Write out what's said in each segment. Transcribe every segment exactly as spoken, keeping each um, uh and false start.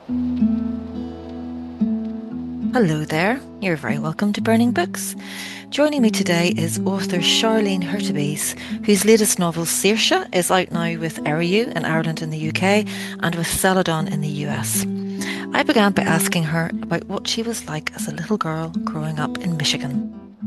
Hello there. You're very welcome to Burning Books. Joining me today is author Charlene Hurtubise, whose latest novel Saoirse is out now with Eriu in Ireland and the U K and with Celadon in the U S. I began by asking her about what she was like as a little girl growing up in Michigan.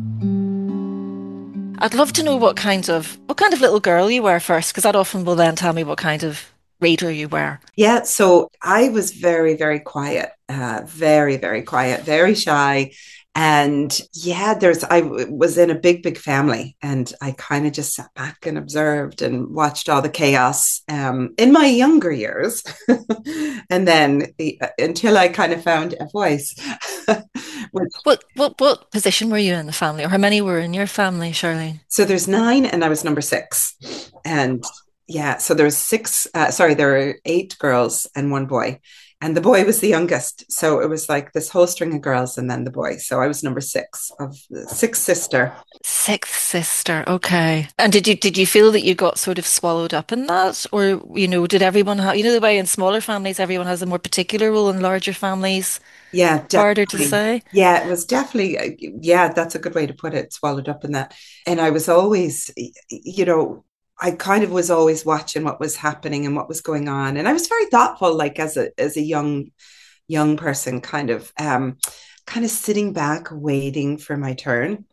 I'd love to know what kind of what kind of little girl you were first, because that often will then tell me what kind of reader you were. Yeah, so I was very, very quiet, uh, very, very quiet, very shy. And yeah, there's, I w- was in a big, big family and I kind of just sat back and observed and watched all the chaos um, in my younger years. And then the, until I kind of found a voice, which, What what what position were you in the family, or how many were in your family, Charlene? so there's nine and I was number six. And yeah, so there was six, uh, sorry, there were eight girls and one boy. And the boy was the youngest. So it was like this whole string of girls and then the boy. So I was number six of the sixth sister. Sixth sister, okay. And did you did you feel that you got sort of swallowed up in that, or you know, did everyone have, you know, the way in smaller families everyone has a more particular role, in larger families Yeah, harder to definitely. say? Yeah, it was definitely, uh, yeah, that's a good way to put it, swallowed up in that. And I was always, you know, I kind of was always watching what was happening and what was going on. And I was very thoughtful, like as a as a young young person, kind of um kind of sitting back, waiting for my turn.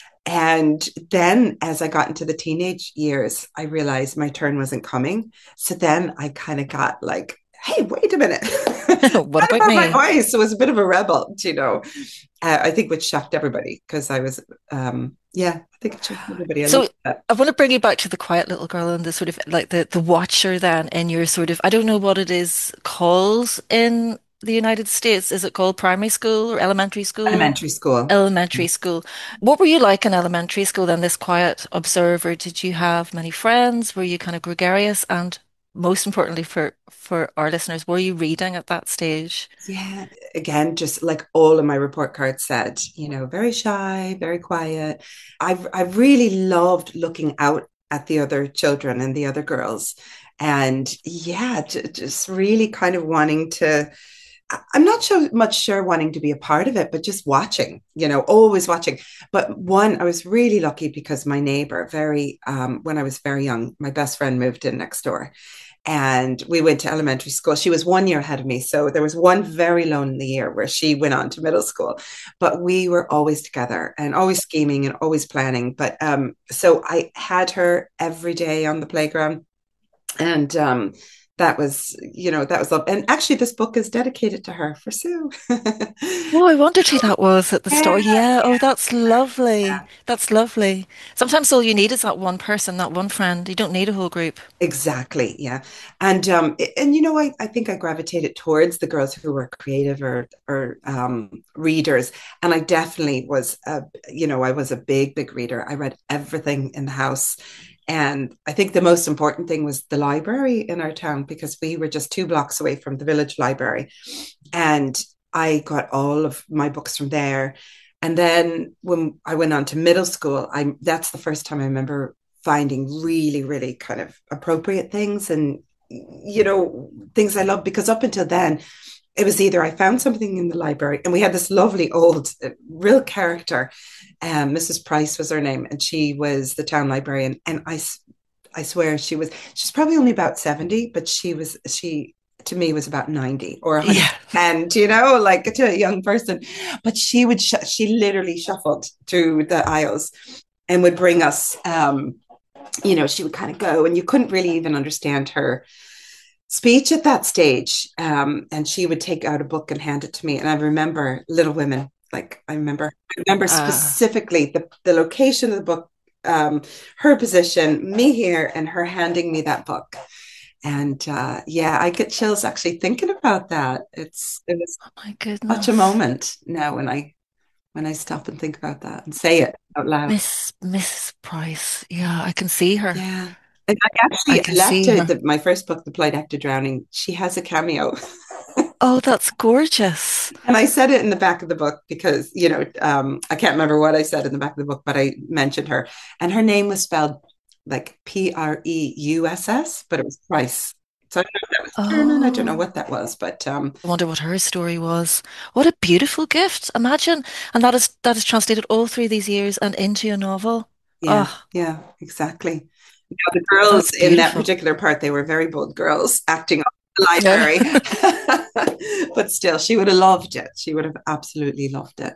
And then as I got into the teenage years, I realized my turn wasn't coming. So then I kind of got like, hey, wait a minute. What What about about my me? voice? I was a bit of a rebel, you know. Uh, I think which shocked everybody because I was, um, yeah, I think it shocked everybody a little So bit. I want to bring you back to the quiet little girl and the sort of like the the watcher then in your sort of, I don't know what it is called in the United States. Is it called primary school or elementary school? Elementary school. Elementary school. What were you like in elementary school then, this quiet observer? Did you have many friends? Were you kind of gregarious? And most importantly for for our listeners, were you reading at that stage? Yeah, again, just like all of my report cards said, you know, very shy, very quiet. I've I've really loved looking out at the other children and the other girls. And yeah, j- just really kind of wanting to, I- I'm not so much sure wanting to be a part of it, but just watching, you know, always watching. But one, I was really lucky because my neighbor, very, um, when I was very young, my best friend moved in next door and we went to elementary school. She was one year ahead of me. So there was one very lonely year where she went on to middle school, but we were always together and always scheming and always planning. But um, so I had her every day on the playground. And um, that was, you know, that was love. And actually, this book is dedicated to her for Sue. Oh, I wondered who that was at the Yeah, start. Yeah. Oh, that's lovely. That's lovely. Sometimes all you need is that one person, that one friend. You don't need a whole group. exactly. Yeah. And um and you know I I think I gravitated towards the girls who were creative or or um readers, and I definitely was a, you know, I was a big big reader. I read everything in the house. And I think the most important thing was the library in our town because we were just two blocks away from the village library. And I got all of my books from there. And then when I went on to middle school, I that's the first time I remember finding really, really kind of appropriate things and you know things I love because up until then it was either I found something in the library and we had this lovely old uh, real character, um, Missus Price was her name, and she was the town librarian. And I, I swear she was she's probably only about seventy, but she was she to me was about ninety or one hundred. Yeah. And you know, like to a young person, but she would sh- she literally shuffled through the aisles and would bring us um you know, she would kind of go and you couldn't really even understand her speech at that stage. Um, and she would take out a book and hand it to me. And I remember Little Women. Like I remember, I remember Uh, specifically the, the location of the book, um, her position, me here, and her handing me that book. And uh, yeah, I get chills actually thinking about that. It's it was oh my such a goodness. moment now when I when I stop and think about that and say it out loud. Miss Miss Price. Yeah, I can see her. Yeah. And I I actually can left see it, her. the, my first book, The Polite Act of Drowning. She has a cameo. Oh, that's gorgeous. And I said it in the back of the book because, you know, um, I can't remember what I said in the back of the book, but I mentioned her. And her name was spelled like P R E U S S, but it was Price. So I don't know if that was German. I don't know Oh, what that was, but um, I wonder what her story was. What a beautiful gift. Imagine. And that is that is translated all through these years and into a novel. yeah, Oh, yeah, exactly. You know, the girls that's in that beautiful. particular part, they were very bold girls acting up in the Yeah. library. But still, she would have loved it. She would have absolutely loved it.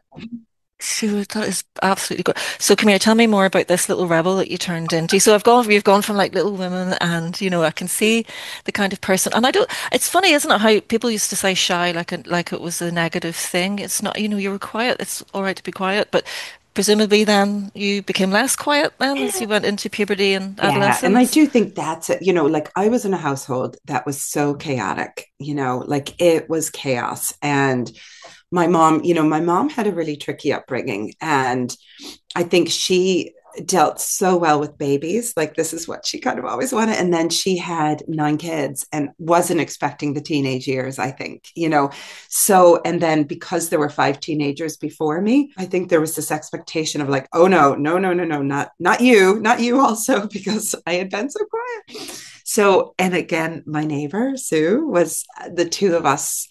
Shoot, that is absolutely good. So come here, tell me more about this little rebel that you turned into. So I've gone, we've gone from like Little Women and, you know, I can see the kind of person. And I don't, it's funny, isn't it, how people used to say shy like a, like it was a negative thing. It's not, you know, you were quiet. It's all right to be quiet, but presumably then you became less quiet then as you went into puberty and Yeah, and I adolescence. do think that's it. You know, like I was in a household that was so chaotic, you know, like it was chaos. And my mom, you know, my mom had a really tricky upbringing. And I think she dealt so well with babies. Like this is what she kind of always wanted. And then she had nine kids and wasn't expecting the teenage years, I think, you know. So, and then because there were five teenagers before me, I think there was this expectation of like, oh no, no, no, no, no, not not you, not you also, because I had been so quiet. So, and again, my neighbor, Sue, was the two of us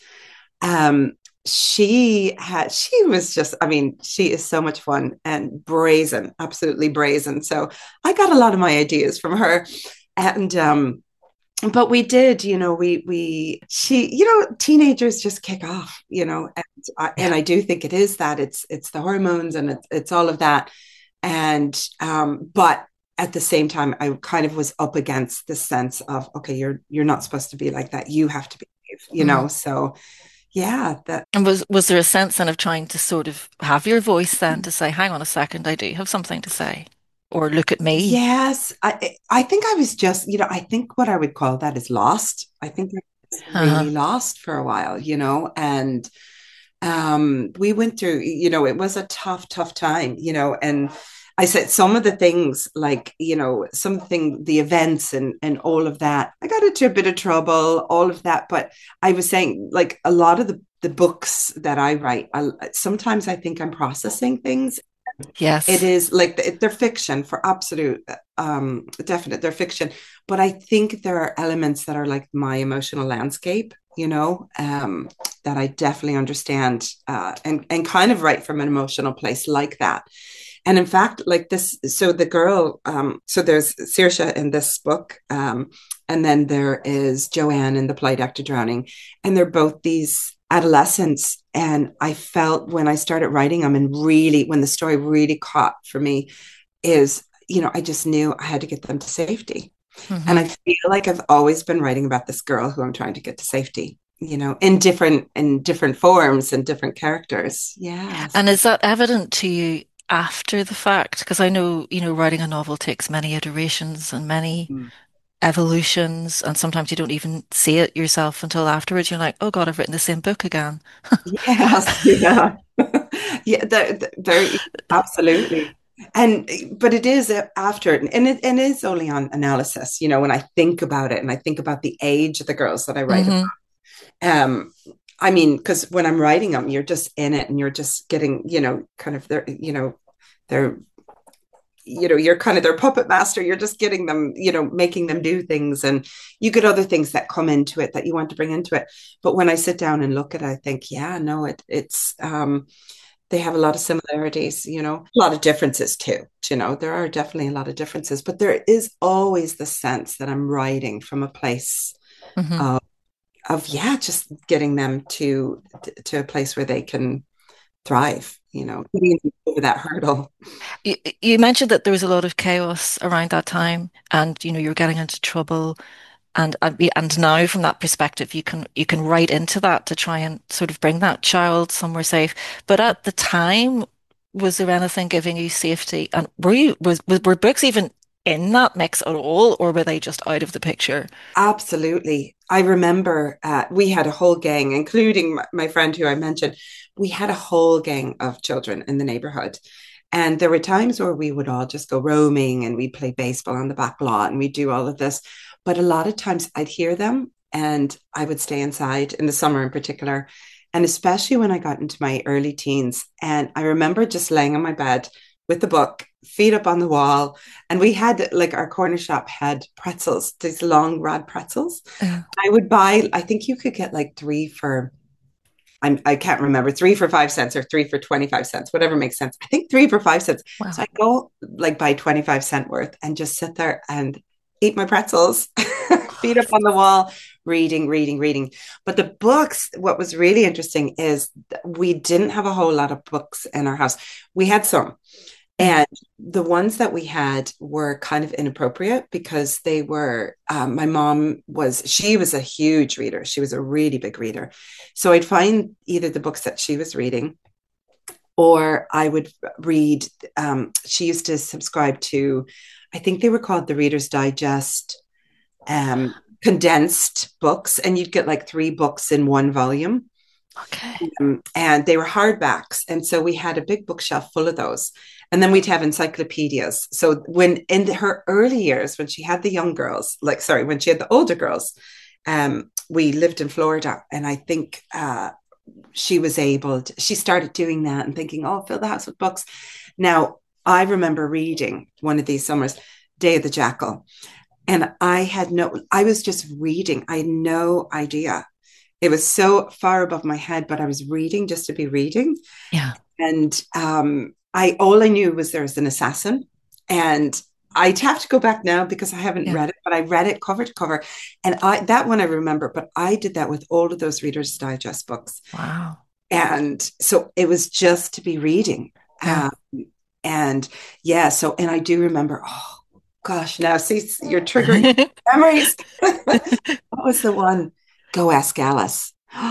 um she had she was just I mean she is so much fun and brazen, absolutely brazen. So I got a lot of my ideas from her. And um but we did, you know, we we she you know teenagers just kick off, you know. And I, and Yeah. I do think it is that it's it's the hormones and it's, it's all of that. And um but at the same time I kind of was up against the sense of okay, you're you're not supposed to be like that, you have to be, you Mm. know. So yeah, that And was was there a sense then of trying to sort of have your voice then to say, hang on a second, I do have something to say, or look at me? yes, I I think I was just, you know, I think what I would call that is lost. I think I was Uh-huh. really lost for a while, you know. And um we went through, you know, it was a tough, tough time, you know. And I said some of the things like, you know, something, the events and and all of that. I got into a bit of trouble, all of that. But I was saying like a lot of the the books that I write, I, sometimes I think I'm processing things. It Yes. is like they're fiction for absolute, um, definite. They're fiction, but I think there are elements that are like my emotional landscape, you know, um, that I definitely understand, uh, and and kind of write from an emotional place like that. And in fact, like this, so the girl, um, so there's Saoirse in this book, um, and then there is Joanne in The Polite Act of Drowning, and they're both these adolescents. And I felt when I started writing them, and really when the story really caught for me, is, you know, I just knew I had to get them to safety. And Hmm. I feel like I've always been writing about this girl who I'm trying to get to safety, you know, in different in different forms and different characters. Yes. And is that evident to you after the fact? Because I know, you know, writing a novel takes many iterations and many Mm. evolutions, and sometimes you don't even see it yourself until afterwards. You're like, oh God, I've written the same book again. Yes, yeah. Yeah, there, there, absolutely. And but it is after, and it, and it is only on analysis, you know, when I think about it and I think about the age of the girls that I write Hmm. about. Um, I mean, because when I'm writing them, you're just in it and you're just getting, you know, kind of their, you know, they're, you know, you're kind of their puppet master. You're just getting them, you know, making them do things, and you get other things that come into it that you want to bring into it. But when I sit down and look at it, I think, yeah, no, it it's um they have a lot of similarities, you know, a lot of differences too. You know, there are definitely a lot of differences, but there is always the sense that I'm writing from a place Hmm. of, of yeah, just getting them to to a place where they can thrive, you know, getting over that hurdle. You, you mentioned that there was a lot of chaos around that time, and you know, you were getting into trouble. And and we- and now from that perspective, you can you can write into that to try and sort of bring that child somewhere safe. But at the time, was there anything giving you safety? And were you was, was were books even in that mix at all, or were they just out of the picture? Absolutely. I remember uh, we had a whole gang, including my, my friend who I mentioned. We had a whole gang of children in the neighborhood. And there were times where we would all just go roaming and we'd play baseball on the back lot and we'd do all of this. But a lot of times I'd hear them and I would stay inside in the summer in particular. And especially when I got into my early teens. And I remember just laying on my bed with the book, feet up on the wall. And we had like our corner shop had pretzels, these long rad pretzels. Uh, I would buy, I think you could get like three for, I'm, I can't remember, three for five cents or three for twenty-five cents, whatever makes sense. I think three for five cents. So wow. I go like buy twenty-five cent worth and just sit there and eat my pretzels, feet up on the wall, reading, reading, reading. But the books, what was really interesting is we didn't have a whole lot of books in our house. We had some, Mm. and the ones that we had were kind of inappropriate because they were, um, my mom was, she was a huge reader. She was a really big reader. So I'd find either the books that she was reading or I would read, um, she used to subscribe to, I think they were called the Reader's Digest um, condensed books, and you'd get like three books in one volume. Okay. Um, and they were hardbacks. And so we had a big bookshelf full of those. And then we'd have encyclopedias. So when in her early years, when she had the young girls, like, sorry, when she had the older girls, um, we lived in Florida. And I think uh, she was able to, she started doing that and thinking, oh, fill the house with books. Now, I remember reading one of these summers, Day of the Jackal. And I had no, I was just reading. I had no idea. It was so far above my head, but I was reading just to be reading. Yeah. And um, I all I knew was there was an assassin. And I'd have to go back now because I haven't Yeah. read it, but I read it cover to cover. And I that one I remember, but I did that with all of those Reader's Digest books. Wow. And so it was just to be reading. Yeah. Um, and yeah, so, and I do remember, oh gosh, now see, you're triggering memories. What was the one? Go Ask Alice.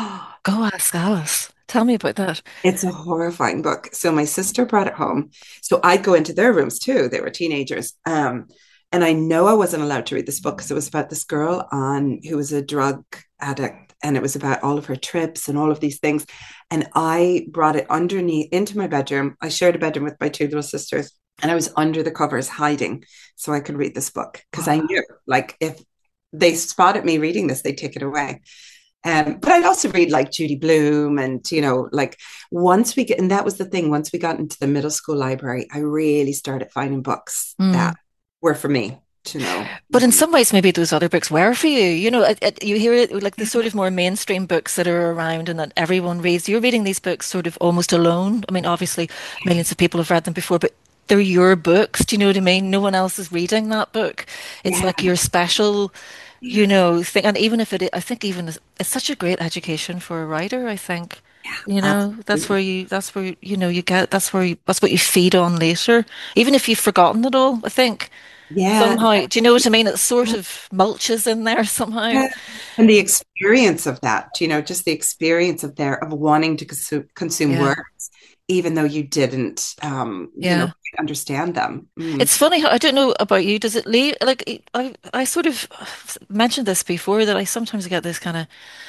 Go ask Alice. Tell me about that. It's a horrifying book. So my sister brought it home. So I'd go into their rooms too. They were teenagers. Um, and I know I wasn't allowed to read this book because it was about this girl on who was a drug addict, and it was about all of her trips and all of these things. And I brought it underneath into my bedroom. I shared a bedroom with my two little sisters, and I was under the covers hiding so I could read this book because I Wow. knew, like, if they spotted me reading this, they'd take it away. Um, but I'd also read like Judy Blume, and you know, like once we get, and that was the thing, once we got into the middle school library, I really started finding books that Mm. were for me to know. But in some ways, maybe those other books were for you. You know, it, it, you hear it like the sort of more mainstream books that are around and that everyone reads. You're reading these books sort of almost alone. I mean, obviously, millions of people have read them before, but they're your books. Do you know what I mean? No one else is reading that book. It's Yeah, like your special, you yeah, know, thing. And even if it, I think even it's it's such a great education for a writer, I think. yeah, You know, that's where absolutely. you, that's where, you know, you get, that's where you, that's what you feed on later. Even if you've forgotten it all, I think. Yeah, Somehow, do you know what I mean? It sort of mulches in there somehow. yeah. And the experience of that, you know, just the experience of there of wanting to consume, consume Yeah, words, even though you didn't, um, you know, yeah. understand them. Mm. It's funny how I don't know about you. Does it leave like it- I I sort of mentioned this before that I sometimes get this kind of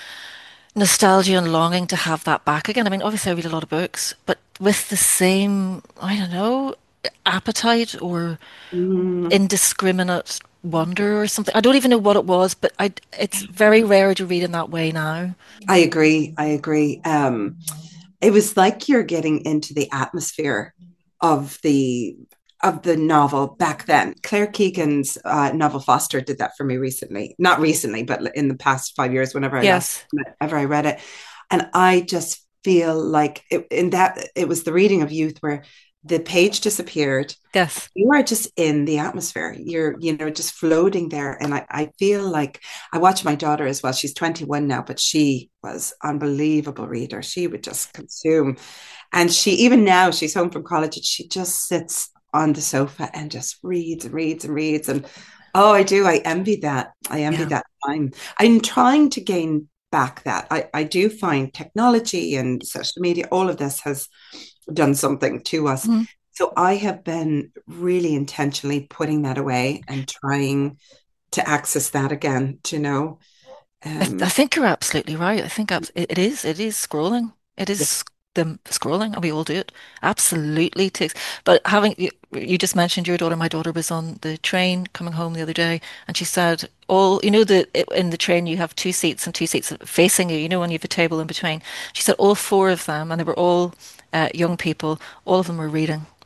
nostalgia and longing to have that back again. I mean, obviously I read a lot of books, but with the same, I don't know, appetite or Mm. indiscriminate wonder or something. I don't even know what it was, but I it's very rare to read in that way now. I agree. I agree. Um, it was like you're getting into the atmosphere of the of the novel back then. Claire Keegan's uh, novel Foster did that for me recently. Not recently, but in the past five years, whenever I last Yes. whenever I read it, and I just feel like it, in that it was the reading of youth where the page disappeared. Yes. You are just in the atmosphere. You're, you know, just floating there. And I, I feel like I watch my daughter as well. She's twenty-one now, but she was unbelievable reader. She would just consume. And she, even now, she's home from college and she just sits on the sofa and just reads and reads and reads. And oh, I do. I envy that. I envy Yeah. that time. I'm trying to gain back that. I, I do find technology and social media, all of this has done something to us. Mhm. So I have been really intentionally putting that away and trying to access that again, you know. I, I Um, think you're absolutely right. I think abs- it it is. It is scrolling. It yeah, is the scrolling, and we all do it. Absolutely takes. But having you, you just mentioned your daughter. My daughter was on the train coming home the other day, and she said, "All you know that in the train you have two seats and two seats facing you. You know, when you have a table in between." She said all four of them, and they were all uh, young people. All of them were reading.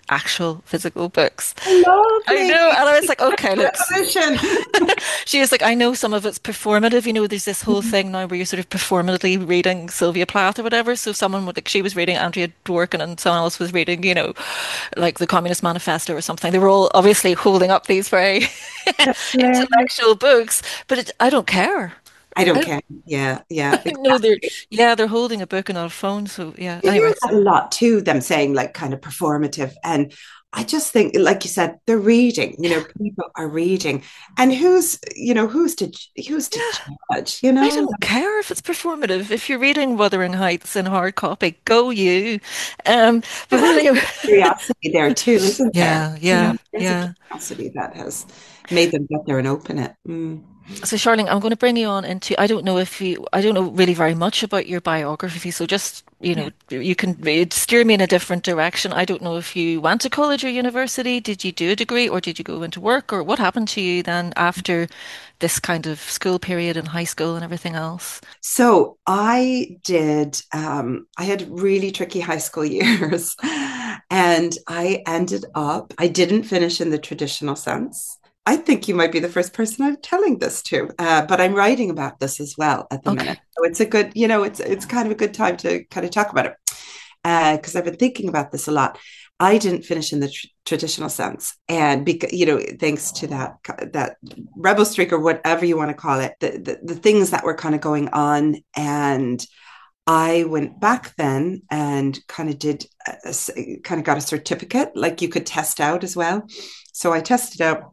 actual physical books. I Lovely. know. And I was like, okay, look, Revolution. she was like, I know some of it's performative. You know, there's this whole thing now where you're sort of performatively reading Sylvia Plath or whatever. So someone would like, she was reading Andrea Dworkin and someone else was reading, you know, like the Communist Manifesto or something. They were all obviously holding up these very intellectual books, but it, I don't care. I don't I don't care. Yeah, yeah. know they're, yeah, they're holding a book and not a phone. So yeah, You hear anyways. that a lot too, them saying like kind of performative. And I just think, like you said, they're reading, you know, people are reading. And who's, you know, who's to who's to Yeah, judge, you I know? don't care if it's performative. If you're reading Wuthering Heights in hard copy, go you. Um, but There's anyway, curiosity there too, isn't there? yeah, You know, yeah, there's a yeah. curiosity that has made them get there and open it. Mm. So, Charlene, I'm going to bring you on into, I don't know if you, I don't know really very much about your biography. So just, you Yeah. know, you can uh, steer me in a different direction. I don't know if you went to college or university. Did you do a degree or did you go into work or what happened to you then after this kind of school period in high school and everything else? So I did, um, I had really tricky high school years and I ended up, I didn't finish in the traditional sense. I think you might be the first person I'm telling this to, uh, but I'm writing about this as well at the minute. Okay. So it's a good, you know, it's it's kind of a good time to kind of talk about it because uh, I've been thinking about this a lot. I didn't finish in the tr- traditional sense, and because you know, thanks to that that rebel streak or whatever you want to call it, the the, the things that were kind of going on, and I went back then and kind of did a, a, kind of got a certificate, like you could test out as well. So I tested out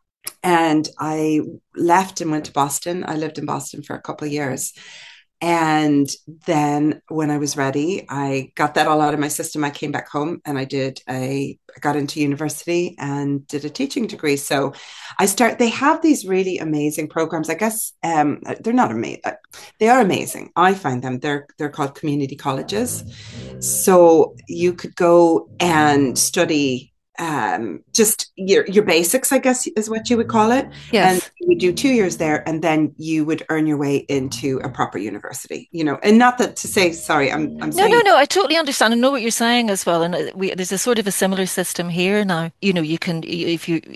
and I left and went to Boston. I lived in Boston for a couple of years. And then when I was ready, I got that all out of my system. I came back home and I did a, I got into university and did a teaching degree. So I start, they have these really amazing programs. I guess um, they're not amazing. They are amazing. I find them. They're, they're called community colleges. So you could go and study um, just your your basics, I guess is what you would call it. And Yes. you would do two years there, and then you would earn your way into a proper university, you know. And not that to say, sorry, I'm I'm No, no, saying no. I totally understand. I know what you're saying as well. And uh, we, there's a sort of a similar system here now. You know, you can, if you,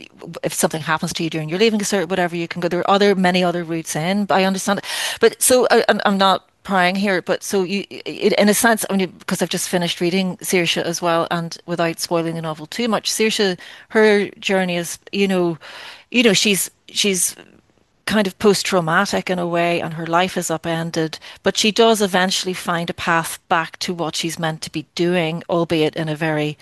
if something happens to you during your leaving cert, whatever, you can go. There are other, many other routes in. But I understand it. But so I, I'm I'm not prying here, but so you, it, in a sense, I mean, because I've just finished reading Saoirse as well, and without spoiling the novel too much, Saoirse, her journey is, you know, you know, she's she's kind of post-traumatic in a way and her life is upended, but she does eventually find a path back to what she's meant to be doing, albeit in a very,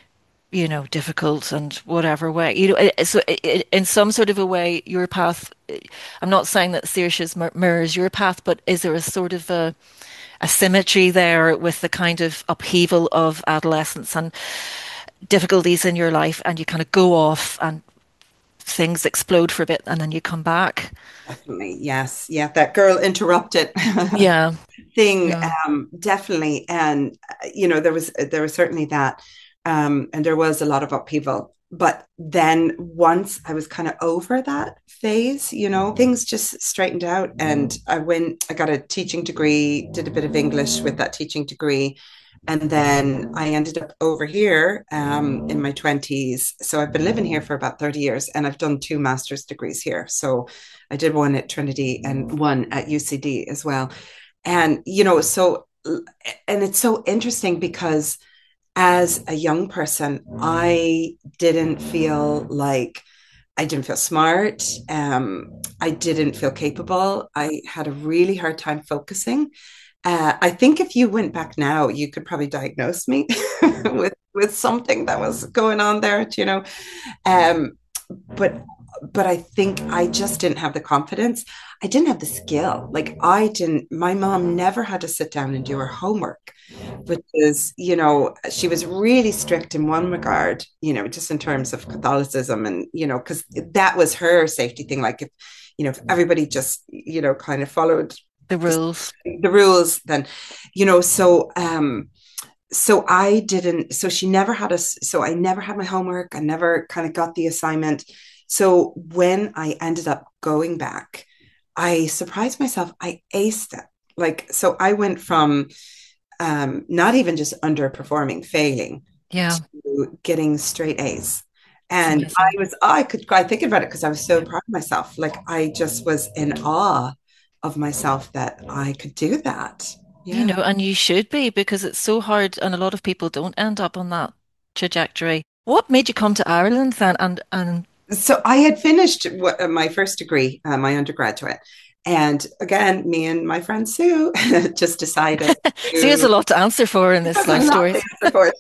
you know, difficult and whatever way. You know, it- so i- i- in some sort of a way, your path, I'm not saying that Saoirse's mir- mirrors your path, but is there a sort of a, a symmetry there with the kind of upheaval of adolescence and difficulties in your life and you kind of go off and things explode for a bit and then you come back? definitely yes, yeah, that girl interrupted Yeah. thing, Yeah. um, definitely. And uh, you know, there was there was certainly that, um, and there was a lot of upheaval. But then once I was kind of over that phase, you know, things just straightened out, and I went. I got a teaching degree, did a bit of English with that teaching degree, and then I ended up over here um, in my twenties. So I've been living here for about thirty years and I've done two master's degrees here. So I did one at Trinity and one at U C D as well. And, you know, so, and it's so interesting because as a young person, I didn't feel like, I didn't feel smart. Um, I didn't feel capable. I had a really hard time focusing. Uh, I think if you went back now, you could probably diagnose me with with something that was going on there, you know. Um, but but I think I just didn't have the confidence. I didn't have the skill. Like I didn't. My mom never had to sit down and do her homework, which is, you know, she was really strict in one regard, you know, just in terms of Catholicism, and you know, because that was her safety thing. Like if you know, if everybody just you know kind of followed The the, rules. the rules, then you know, so um so I didn't, so she never had us, so I never had my homework. I never kind of got the assignment. So when I ended up going back, I surprised myself. I aced it. Like, so I went from um, not even just underperforming, failing, Yeah, to getting straight A's. it's And amazing. I was, I could cry thinking about it because I was so proud of myself. Like I just was in awe of myself that I could do that. You Yeah. know, and you should be because it's so hard, and a lot of people don't end up on that trajectory. What made you come to Ireland then? And and So I had finished what, uh, my first degree, uh, my undergraduate. And again, me and my friend Sue just decided see, there's a to lot to answer for in this life not story. the support.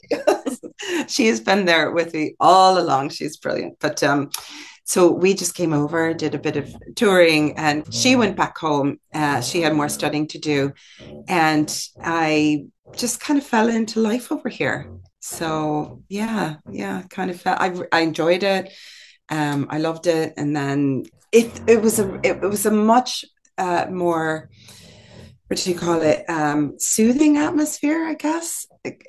She has been there with me all along. She's brilliant. But um, so we just came over, did a bit of touring, and she went back home. Uh, she had more studying to do. And I just kind of fell into life over here. So yeah, yeah, kind of felt I, I enjoyed it. Um, I loved it, and then it it was a it, it was a much uh, more, what do you call it, um, soothing atmosphere, I guess.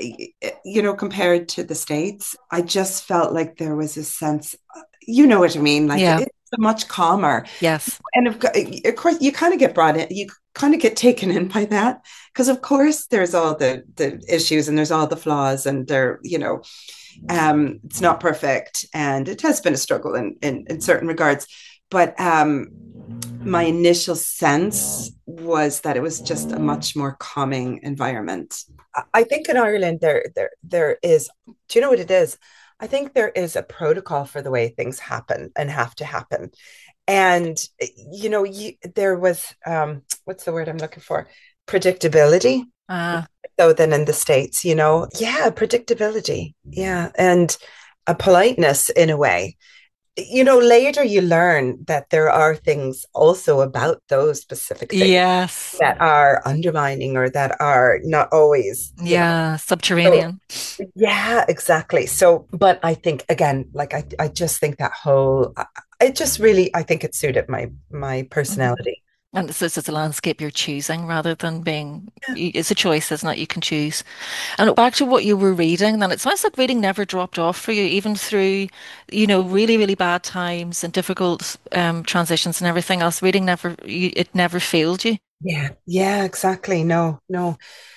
You know, compared to the States, I just felt like there was a sense, you know what I mean, like Yeah. it's much calmer. Yes. And of, of course, you kind of get brought in, you kind of get taken in by that because, of course, there's all the the issues and there's all the flaws, and they're, you know, um, it's not perfect, and it has been a struggle in in, in certain regards. But um, my initial sense was that it was just a much more calming environment. I think in Ireland there there there is. Do you know what it is? I think there is a protocol for the way things happen and have to happen. And you know, you, there was um, what's the word I'm looking for? Predictability. Uh, So then in the States, you know, yeah, predictability, yeah, and a politeness in a way. You know, later you learn that there are things also about those specific things yes. that are undermining or that are not always, you know. Yeah. So Subterranean. yeah, exactly. So, but I think again, like I, I just think that whole, it just really, I think it suited my my Mhm. personality. And it's, it's a landscape you're choosing rather than being, it's a choice, isn't it? You can choose. And back to what you were reading, then it sounds like reading never dropped off for you, even through, you know, really, really bad times and difficult um, transitions and everything else. Reading never, you, it never failed you. Yeah, yeah, exactly. No, no.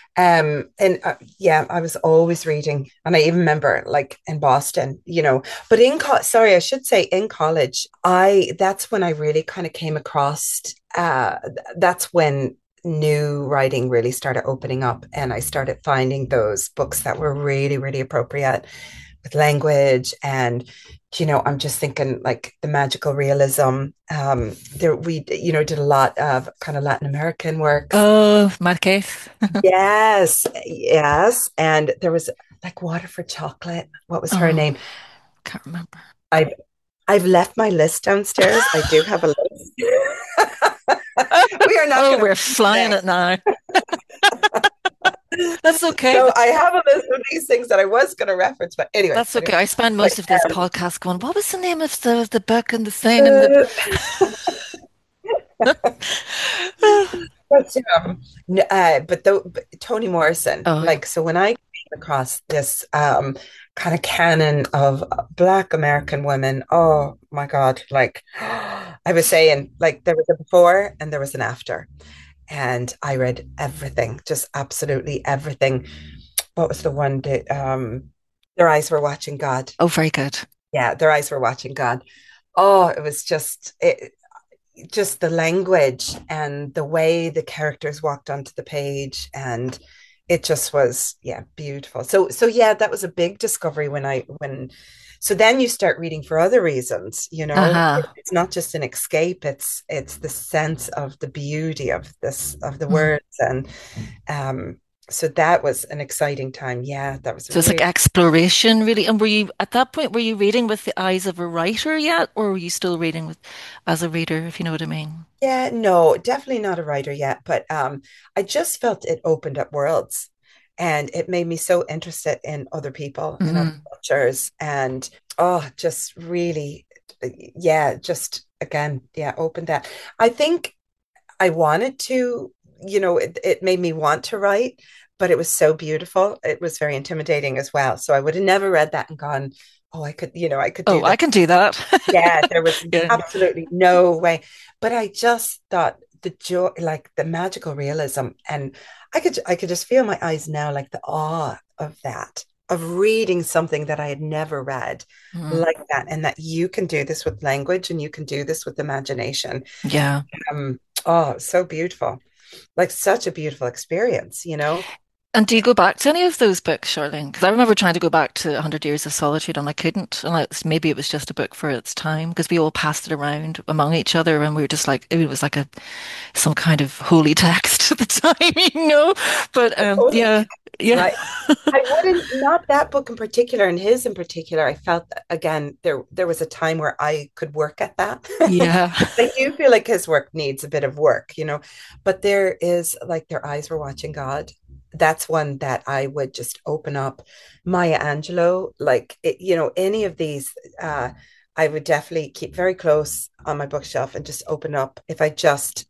Um, and uh, yeah, I was always reading, and I even remember like in Boston, you know. But in co sorry, I should say in college, I that's when I really kind of came across. Uh, that's when new writing really started opening up, and I started finding those books that were really, really appropriate with language. And you know, I'm just thinking like the magical realism. Um, there we you know did a lot of kind of Latin American works. Oh, Marquez. Yes, yes. And there was like Water for Chocolate. What was her Oh, name? can't remember. I've I've left my list downstairs. I do have a list. We are not Oh, going to we're finish flying today. it now. That's okay. So I have a list of these things that I was going to reference, but anyway, That's anyway. okay. I spend But most of this um, podcast going, what was the name of the the book and the thing and the uh, but um, n- uh, but though but Toni Morrison, oh yeah. like so when I came across this um kind of canon of Black American women, oh my God, like I was saying, like there was a before and there was an after, and I read everything, just absolutely everything. What was the one that um their eyes were watching God? Oh, very good. Yeah, their eyes were watching God. Oh, it was just it, just the language and the way the characters walked onto the page, and it just was, yeah, beautiful. So so yeah, that was a big discovery when I when so then you start reading for other reasons, you know. Uh-huh. It's not just an escape, it's it's the sense of the beauty of this of the Mm. words. And um so that was an exciting time. Yeah, that was So it's like really. exploration, really. And were you at that point, were you reading with the eyes of a writer yet, or were you still reading with as a reader, if you know what I mean? Yeah, no, definitely not a writer yet, but um, I just felt it opened up worlds, and it made me so interested in other people and other Hmm. cultures, and oh, just really, yeah, just again, yeah, opened that. I think I wanted to, you know, it, it made me want to write, but it was so beautiful. It was very intimidating as well. So I would have never read that and gone, oh, I could, you know, I could Oh, do I that. can do that. Yeah, there was Yeah. absolutely no way. But I just thought the joy, like the magical realism, and I could I could just feel my eyes now, like the awe of that. of reading something that I had never read Mm. like that, and that you can do this with language and you can do this with imagination. Yeah. Um, oh, so beautiful. Like such a beautiful experience, you know? And do you go back to any of those books, Charlene? Because I remember trying to go back to one hundred Years of Solitude and I couldn't. And it's, maybe it was just a book for its time because we all passed it around among each other and we were just like, it was like a some kind of holy text at the time, you know? But um, Holy yeah, text, yeah, right? I wouldn't, not that book in particular, and his in particular. I felt that, again, there there was a time where I could work at that. yeah. I do feel like his work needs a bit of work, you know, but there is like their eyes were watching God. That's one that I would just open up. Maya Angelou, like it, you know, any of these, uh, I would definitely keep very close on my bookshelf and just open up if I just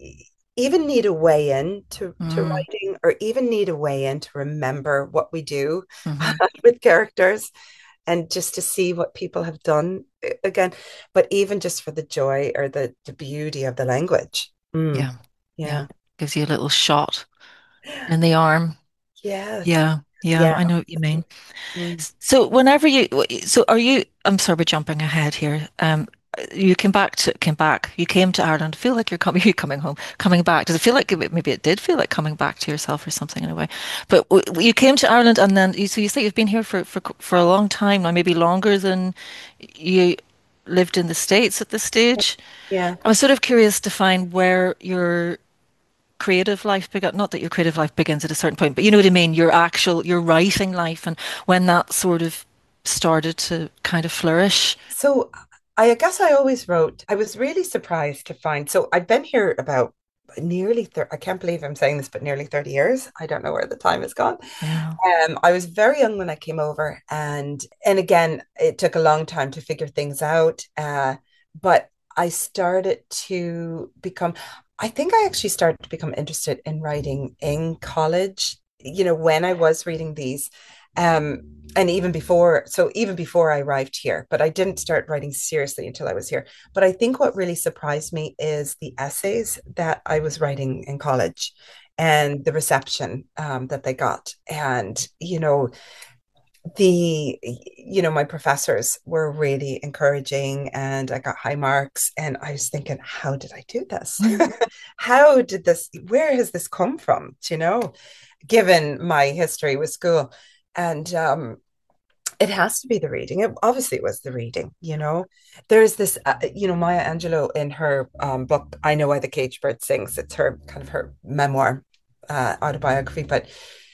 even need a way in to, to Mm, writing, or even need a way in to remember what we do hmm. with characters, and just to see what people have done again, but even just for the joy or the, the beauty of the language. Mm, Yeah, yeah. yeah. Gives you a little shot in the arm. Yes. Yeah, yeah, Yeah. I know what you mean. Mm. So whenever you, so are you, I'm sorry, we're jumping ahead here. Um, you came back to, came back, you came to Ireland. Feel like you're coming, you coming home, coming back. Does it feel like, it- maybe it did feel like coming back to yourself or something in a way? But w you came to Ireland and then, you, so you say you've been here for, for, for a long time now, maybe longer than you lived in the States at this stage. Yeah. I was sort of curious to find where your creative life began. Not that your creative life begins at a certain point, but you know what I mean, your actual, your writing life and when that sort of started to kind of flourish. So I guess I always wrote, I was really surprised to find. So I've been here about nearly thirty, I can't believe I'm saying this, but nearly thirty years. I don't know where the time has gone. Yeah. Um, I was very young when I came over, and and again, it took a long time to figure things out. Uh, but I started to become, I think I actually started to become interested in writing in college, you know, when I was reading these. Um, and even before, so even before I arrived here, but I didn't start writing seriously until I was here. But I think what really surprised me is the essays that I was writing in college and the reception um, that they got. And, you know, the, you know, my professors were really encouraging and I got high marks. And I was thinking, how did I do this? Mm. How did this, where has this come from? You know, given my history with school. And, um, it has to be the reading. It obviously was the reading, you know. There's this, uh, you know, Maya Angelou in her um, book, I Know Why the Caged Bird Sings. It's her kind of her memoir, uh, autobiography, but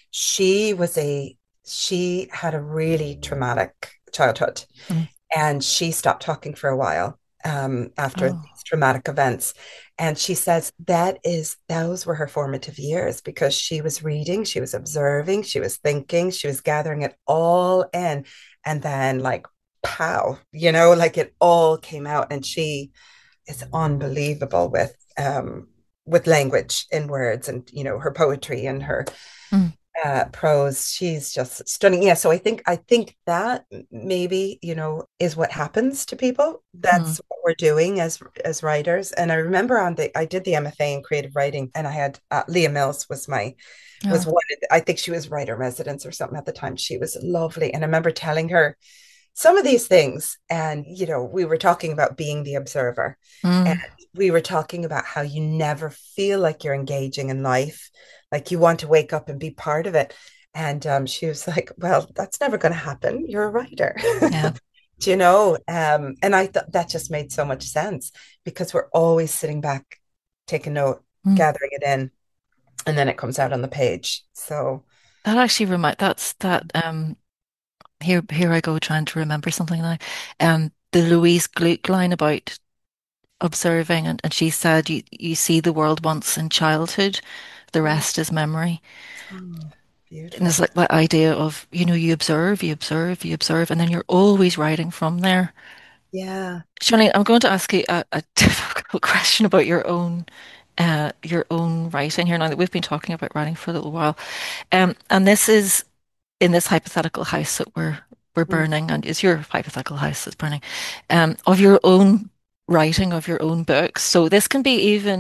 she was a, she had a really traumatic childhood Mm. and she stopped talking for a while um, after Oh. these traumatic events. And she says that is, those were her formative years because she was reading, she was observing, she was thinking, she was gathering it all in. And then, like, pow, you know, like it all came out. And she is unbelievable with, um, with language in words and, you know, her poetry and her Mm. uh, prose. She's just stunning. Yeah, so I think I think that maybe, you know, is what happens to people. Mm. That's what we're doing as as writers. And I remember on the I did the M F A in creative writing, and I had uh, Leah Mills was my was Oh. one. I think she was writer residence or something at the time. She was lovely, and I remember telling her some of these things, and you know, we were talking about being the observer, and Mm. we were talking about how you never feel like you're engaging in life, like you want to wake up and be part of it. And um, she was like, well, that's never going to happen, you're a writer. Yeah. Do you know? Um, and I thought that just made so much sense because we're always sitting back, taking note, Mm. gathering it in, and then it comes out on the page. So That actually remind that's that um here here I go trying to remember something now. Um the Louise Gluck line about observing and, and she said you you see the world once in childhood, the mm, rest is memory. oh, And it's beautiful. like that idea of, you know, you observe, you observe, you observe, and then you're always writing from there. Yeah. Shani, I'm going to ask you a, a difficult question about your own uh your own writing here now that we've been talking about writing for a little while. Um, and this is in this hypothetical house that we're we're Mm, burning, and is your hypothetical house that's burning, um, of your own writing, of your own books. So this can be even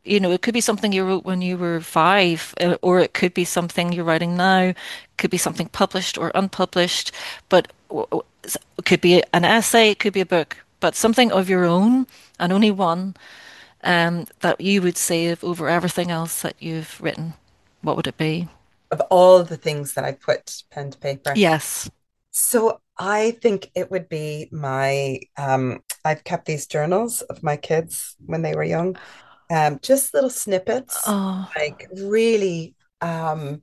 You know, it could be something you wrote when you were five, uh, or it could be something you're writing now. It could be something published or unpublished, but w- w- s- it could be an essay, it could be a book, but something of your own, and only one, um, that you would save over everything else that you've written. What would it be? Of all the things that I put pen to paper. Yes. So I think it would be my um I've kept these journals of my kids when they were young. Um, just little snippets, Oh, like really um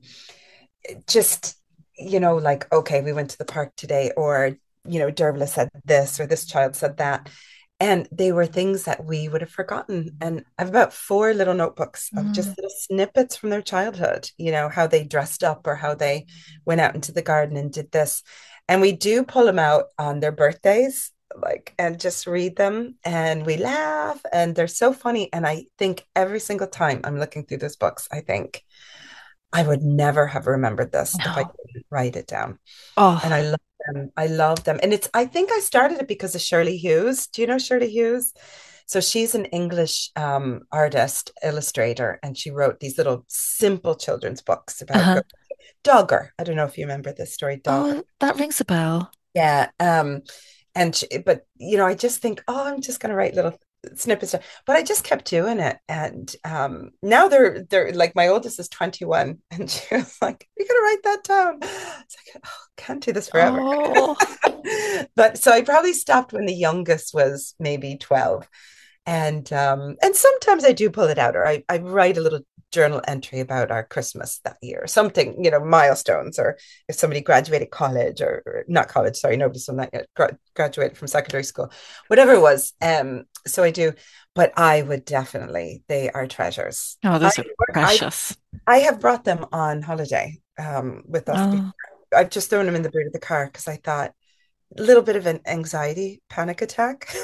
just you know, like, okay, we went to the park today, or you know, Dervla said this or this child said that. And they were things that we would have forgotten. And I have about four little notebooks of mm, just little snippets from their childhood, you know, how they dressed up or how they went out into the garden and did this. And we do pull them out on their birthdays, like, and just read them. And we laugh, and they're so funny. And I think every single time I'm looking through those books, I think I would never have remembered this if I no. didn't write it down. And I Oh, love them. I love them. And it's, I think I started it because of Shirley Hughes. Do you know Shirley Hughes? So she's an English um, artist, illustrator, and she wrote these little simple children's books about uh-huh. go- Dogger. I don't know if you remember this story, Dogger. Oh, that rings a bell. Yeah. Um, and she, but you know, I just think, oh, I'm just gonna write little snippets. But I just kept doing it. And um now they're they're like my oldest is twenty-one, and she was like, you gotta write that down. It's like, oh, can't do this forever. Oh, But so I probably stopped when the youngest was maybe twelve. And um, and sometimes I do pull it out, or I, I write a little journal entry about our Christmas that year, something, you know, milestones, or if somebody graduated college, or, or not college, sorry, nobody's done that yet, gra- graduated from secondary school, whatever it was. Um, so I do, but I would definitely, they are treasures. oh, I those are I precious. I have brought them on holiday um with us before. Oh, I've just thrown them in the boot of the car because I thought a little bit of an anxiety panic attack.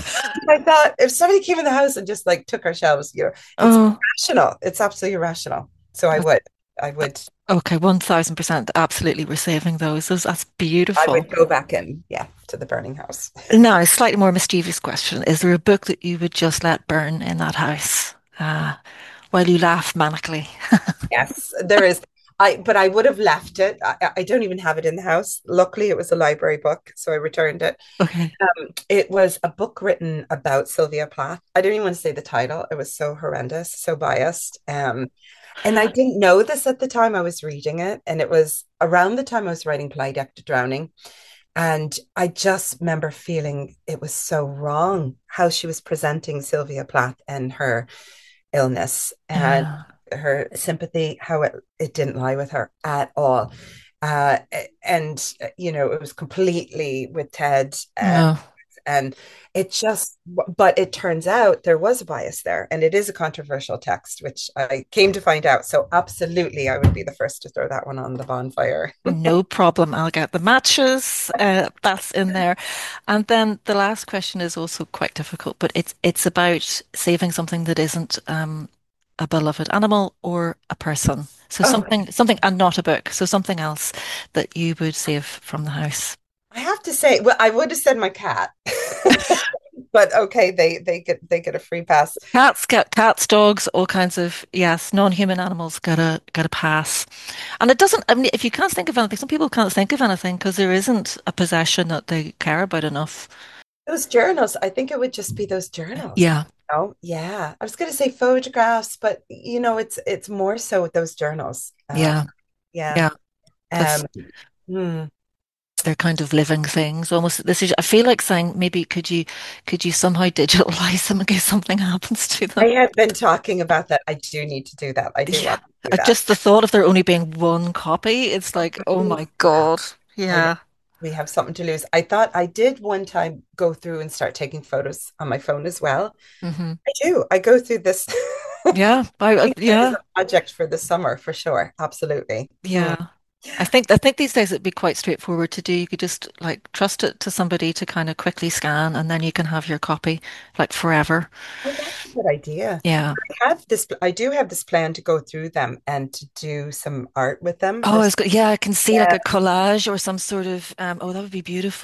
I thought if somebody came in the house and just like took our shelves, you know, it's oh, irrational. It's absolutely irrational. So I would, I would, okay, one thousand percent. Absolutely, we're saving those. Those, that's I beautiful. would go back in, yeah, to the burning house. Now, a slightly more mischievous question. Is there a book that you would just let burn in that house, uh, while you laugh manically? Yes, there is. I, but I would have left it. I, I don't even have it in the house. Luckily, it was a library book, so I returned it. Okay. Um, it was a book written about Sylvia Plath. I don't even want to say the title. It was so horrendous, so biased. Um, and I didn't know this at the time I was reading it. And it was around the time I was writing Polite Deck to Drowning. And I just remember feeling it was so wrong how she was presenting Sylvia Plath and her illness and Yeah. her sympathy, how it, it didn't lie with her at all. Uh, and, you know, it was completely with Ted. Uh, No. and it just, but it turns out there was a bias there, and it is a controversial text, which I came to find out. So, absolutely, I would be the first to throw that one on the bonfire. No problem. I'll get the matches. Uh, that's in there. And then the last question is also quite difficult, but it's it's about saving something that isn't um, a beloved animal or a person. So Oh, something something and not a book. So something else that you would save from the house. I have to say, well, I would have said my cat, but okay, they they get they get a free pass. Cats, cat, cats, dogs, all kinds of, yes, non-human animals get a get a pass. And it doesn't, I mean, if you can't think of anything, some people can't think of anything because there isn't a possession that they care about enough. Those journals, I think it would just be those journals. Yeah, Oh, yeah. I was going to say photographs, but you know, it's it's more so with those journals. Uh, yeah, yeah. yeah. Because Um, hmm. they're kind of living things. Almost this is, I feel like saying maybe could you could you somehow digitalize them in case something happens to I them? have been talking about that. I do need to do that. I do Yeah. want to do Uh, that. Just the thought of there only being one copy, it's like, oh Mhm. my Yeah, God. I know. Yeah. We have something to lose. I thought I did one time go through and start taking photos on my phone as well. Hmm. I do. I go through this. I Yeah. I, I- think that is yeah. a project for the summer for sure. Absolutely. Hmm. Yeah. I think I think these days it'd be quite straightforward to do. You could just like trust it to somebody to kind of quickly scan and then you can have your copy like forever. Oh, that's a good idea. Yeah. I have this, I do have this plan to go through them and to do some art with them. Oh, There's, it's good. Yeah, I can see like yeah, a collage or some sort of um oh that would be beautiful.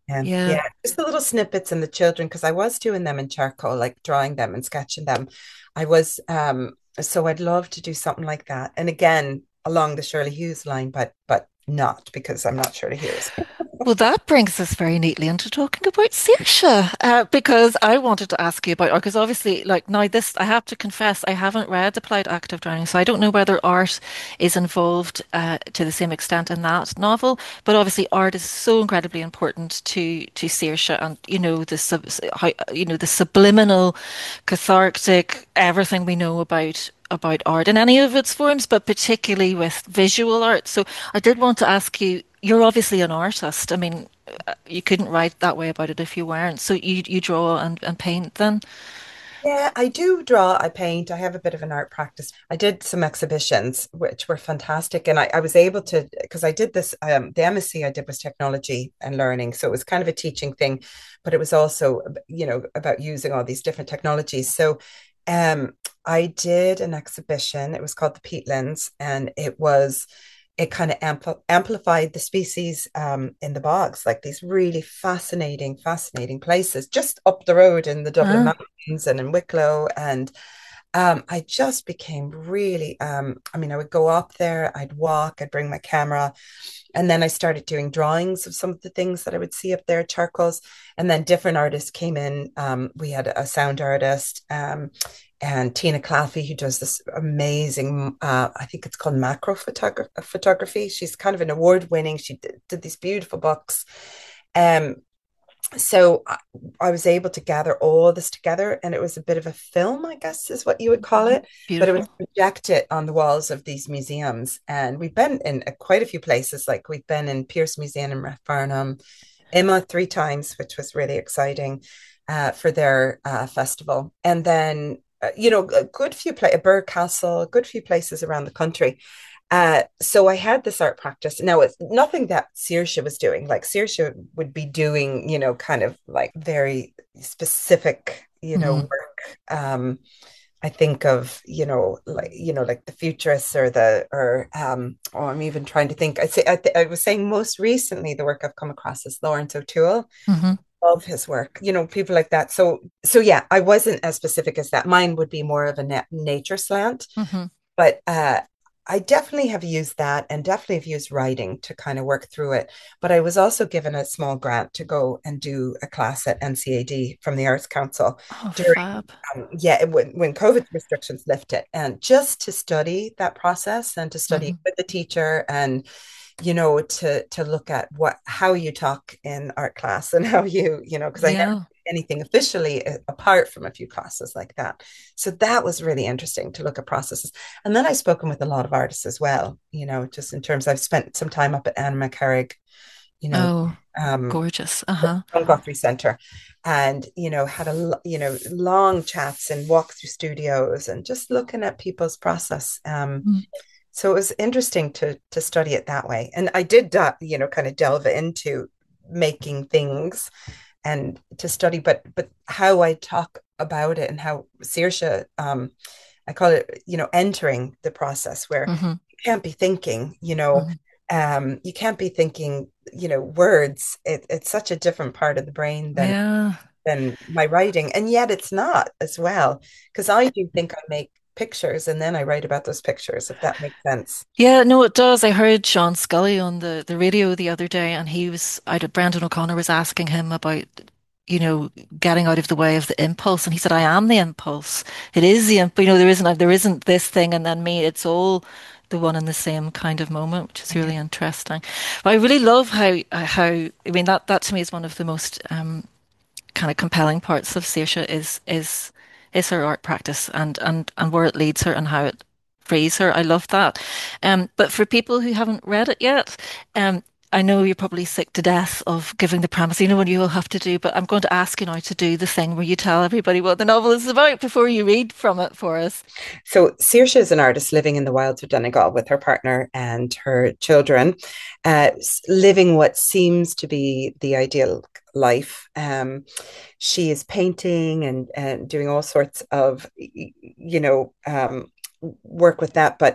Yeah, Yeah. yeah, just the little snippets and the children, because I was doing them in charcoal, like drawing them and sketching them. I was, um, so I'd love to do something like that. And again, along the Shirley Hughes line, but but not because I'm not Shirley Hughes. Well, that brings us very neatly into talking about Saoirse, uh, because I wanted to ask you about art, because obviously, like now this, I have to confess, I haven't read Applied Active Drowning, so I don't know whether art is involved uh, to the same extent in that novel. But obviously, art is so incredibly important to to Saoirse, and you know the sub, how, you know the subliminal, cathartic, everything we know about about art in any of its forms, but particularly with visual art. So I did want to ask you, you're obviously an artist. I mean, uh, you couldn't write that way about it if you weren't. So you you draw and, and paint then? Yeah, I do draw, I paint, I have a bit of an art practice. I did some exhibitions, which were fantastic. And I, I was able to, because I did this, um, the M S C I did was technology and learning. So it was kind of a teaching thing, but it was also, you know, about using all these different technologies. So um, I did an exhibition. It was called the Peatlands, and it was it kind of ampl amplified the species um, in the bogs, like these really fascinating, fascinating places just up the road in the Dublin Ah, Mountains and in Wicklow. And um, I just became really, um, I mean, I would go up there, I'd walk, I'd bring my camera, and then I started doing drawings of some of the things that I would see up there, charcoals. And then different artists came in. Um, we had a sound artist, um, and Tina Claffey, who does this amazing, uh, I think it's called macro photogra- photography. She's kind of an award winning, she did, did these beautiful books. Um, so I, I was able to gather all this together, and it was a bit of a film, I guess is what you would call it, but it was beautiful. projected on the walls of these museums. And we've been in uh, quite a few places, like we've been in Pierce Museum in Rathfarnham, Emma three times, which was really exciting uh, for their uh, festival. And then, uh, you know, a good few places, Burr Castle, a good few places around the country. Uh, so I had this art practice. Now it's nothing that Saoirse was doing. Like Saoirse would be doing, you know, kind of like very specific, you know, Hmm. work. Um, I think of, you know, like, you know, like the futurists or the, or, um, oh, I'm even trying to think. I say, I, th I was saying most recently, the work I've come across is Lawrence O'Toole. Hmm. Love his work, you know, people like that. So, so yeah, I wasn't as specific as that. Mine would be more of a na nature slant, Hmm. but uh, I definitely have used that and definitely have used writing to kind of work through it. But I was also given a small grant to go and do a class at N C A D from the Arts Council Oh, during, fab. um, yeah, when, when COVID restrictions lifted, and just to study that process and to study Hmm. with the teacher, and you know, to to look at what how you talk in art class and how you, you know, because I never Yeah. did anything officially uh, apart from a few classes like that. So that was really interesting to look at processes. And then I've spoken with a lot of artists as well, you know, just in terms I've spent some time up at Anna McCarrick, you know, Oh, um, gorgeous. Uh-huh. on Guthrie Centre, and you know had a you know long chats and walk through studios and just looking at people's process. Um, Mm. so it was interesting to to study it that way, and I did uh, you know kind of delve into making things and to study, but but how I talk about it and how Saoirse, um, I call it, you know, entering the process where Hmm. you can't be thinking, you know, Hmm. um, you can't be thinking, you know, words. It, it's such a different part of the brain than Yeah. than my writing, and yet it's not as well, because I do think I make pictures and then I write about those pictures, if that makes sense. Yeah, no, it does. I heard Sean Scully on the, the radio the other day, and he was, I did, Brendan O'Connor was asking him about, you know, getting out of the way of the impulse. And he said, I am the impulse. It is the, imp- you know, there isn't, there isn't this thing and then me. It's all the one and the same kind of moment, which is Yeah. really interesting. But I really love how, how, I mean, that, that to me is one of the most, um, kind of compelling parts of Saoirse is is is her art practice and and and where it leads her and how it frees her. I love that. Um, but for people who haven't read it yet, um, I know you're probably sick to death of giving the premise. You know what you will have to do, but I'm going to ask you now to do the thing where you tell everybody what the novel is about before you read from it for us. So Saoirse is an artist living in the wilds of Donegal with her partner and her children, uh, living what seems to be the ideal life. Um, she is painting and, and doing all sorts of, you know, um, work with that. But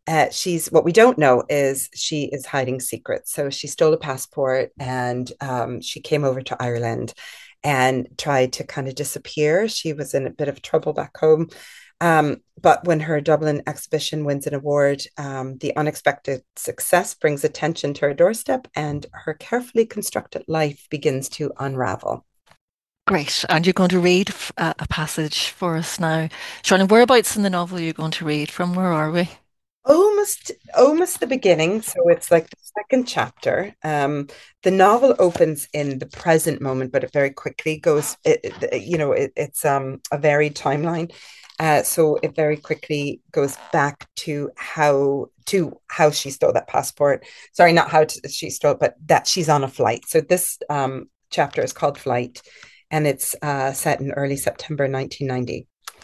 Uh, she's what we don't know is she is hiding secrets. So she stole a passport and um, she came over to Ireland and tried to kind of disappear. She was in a bit of trouble back home. Um, but when her Dublin exhibition wins an award, um, the unexpected success brings attention to her doorstep and her carefully constructed life begins to unravel. Great. And you're going to read uh, a passage for us now. Charlene, whereabouts in the novel are you going to read from? Where are we? Almost, almost the beginning. So it's like the second chapter. Um, the novel opens in the present moment, but it very quickly goes. It, it, you know, it, it's um a varied timeline. Uh, so it very quickly goes back to how to how she stole that passport. Sorry, not how to, she stole, but that she's on a flight. So this um chapter is called Flight, and it's uh, set in early September nineteen ninety.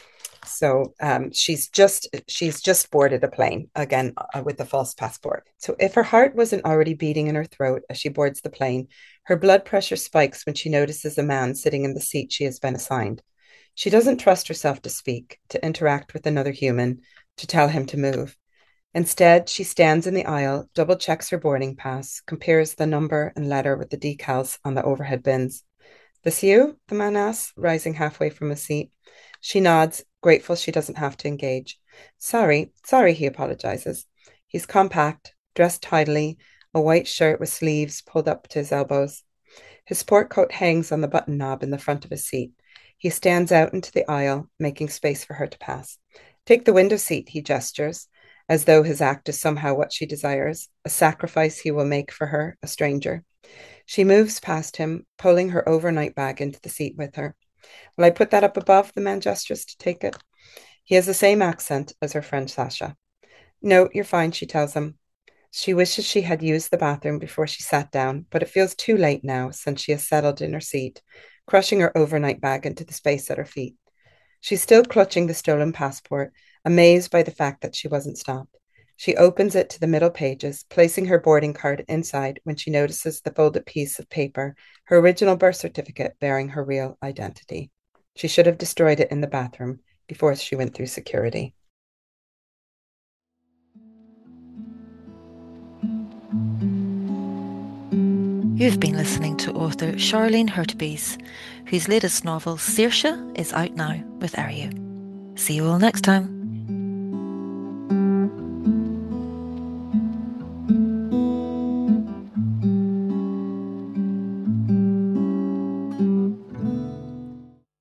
So um, she's just she's just boarded a plane again uh, with a false passport. So if her heart wasn't already beating in her throat as she boards the plane, her blood pressure spikes when she notices a man sitting in the seat she has been assigned. She doesn't trust herself to speak, to interact with another human, to tell him to move. Instead, she stands in the aisle, double checks her boarding pass, compares the number and letter with the decals on the overhead bins. This you? The man asks, rising halfway from his seat. She nods, grateful she doesn't have to engage. Sorry, sorry, he apologizes. He's compact, dressed tidily, a white shirt with sleeves pulled up to his elbows. His sport coat hangs on the button knob in the front of his seat. He stands out into the aisle, making space for her to pass. Take the window seat, he gestures, as though his act is somehow what she desires, a sacrifice he will make for her, a stranger. She moves past him, pulling her overnight bag into the seat with her. Will I put that up above? The man gestures to take it. He has the same accent as her friend Sasha. No, you're fine, she tells him. She wishes she had used the bathroom before she sat down, but it feels too late now since she has settled in her seat, crushing her overnight bag into the space at her feet. She's still clutching the stolen passport, amazed by the fact that she wasn't stopped. She opens it to the middle pages, placing her boarding card inside when she notices the folded piece of paper, her original birth certificate bearing her real identity. She should have destroyed it in the bathroom before she went through security. You've been listening to author Charlene Hurtubise, whose latest novel, Saoirse, is out now with Ariu. See you all next time.